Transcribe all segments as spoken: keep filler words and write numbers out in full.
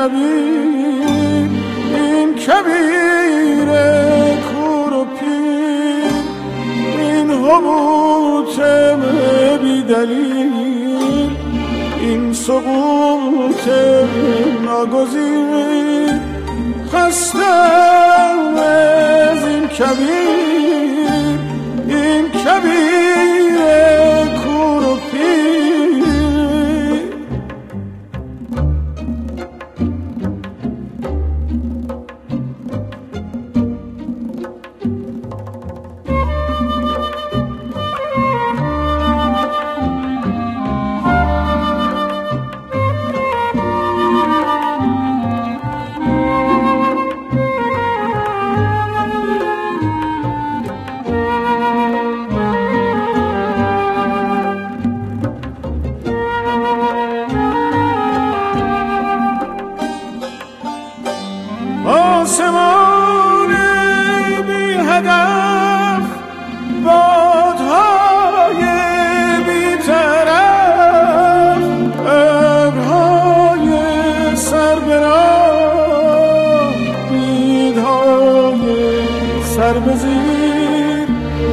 کبیر، این کبیر کور و پیر، این حبوط بی دلیل، این سقوط ناگزیر، خستم از این کبیر، این کبیر کور و پیر. آسمان بی هدف، بادهای بی طرف، ابرهای سر به راه، بیدهای سر به زیر.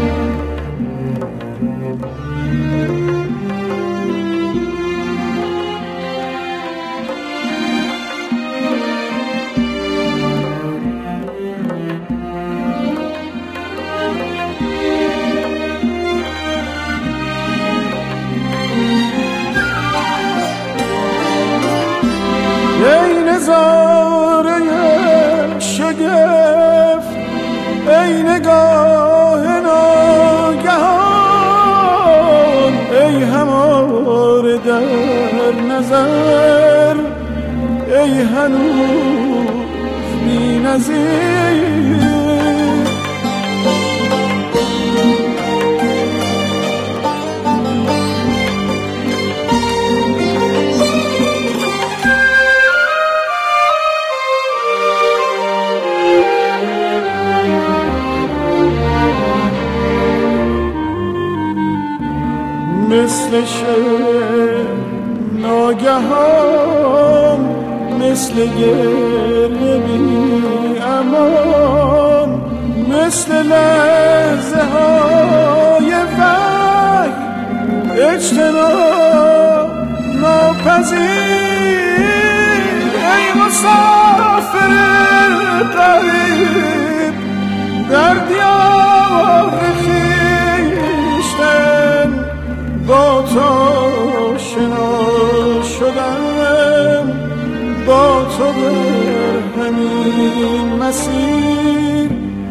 ای نظاره شگفت، ای نگاه ناگهان، ای هماره در نظر، ای هنوز بی نظیر. مثل شعر ناگهان، مثل گریه بی امان، مثل لحظه های وحی اجتناب ناپذیر. ای مسافر غریب در دیار خویشتن، با تو آشنا شدم، با تو در همین مسیر.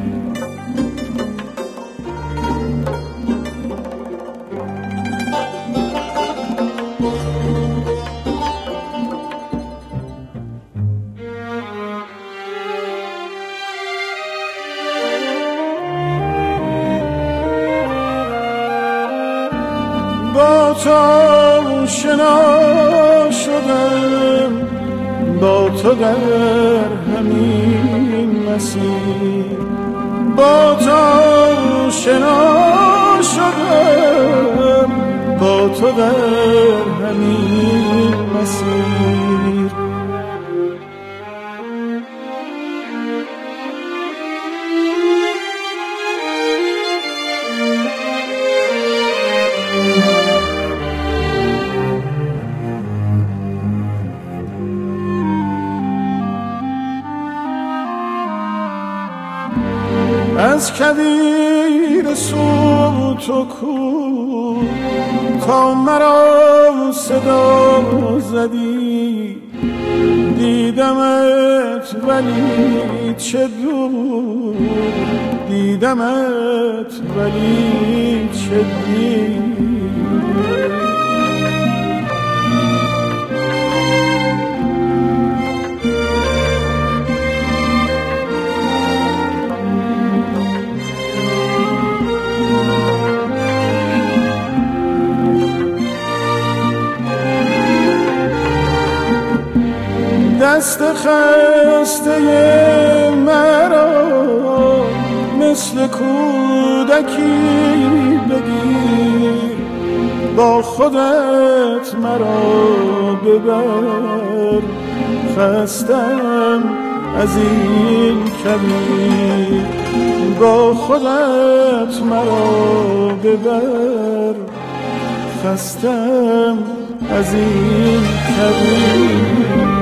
با تو آشنا شدم، با تو در همین مسیر. با تو آشنا شدم، با تو در همین مسیر. از کویر صوت و کو تا مرا صدا زدی، دیدمت ولی چه دور، دیدمت ولی چه دیر. دست خسته مرا مثل کودکی بگیر، با خودت مرا ببر، خستم از این کبیر، با خودت مرا ببر، خستم از این کبیر.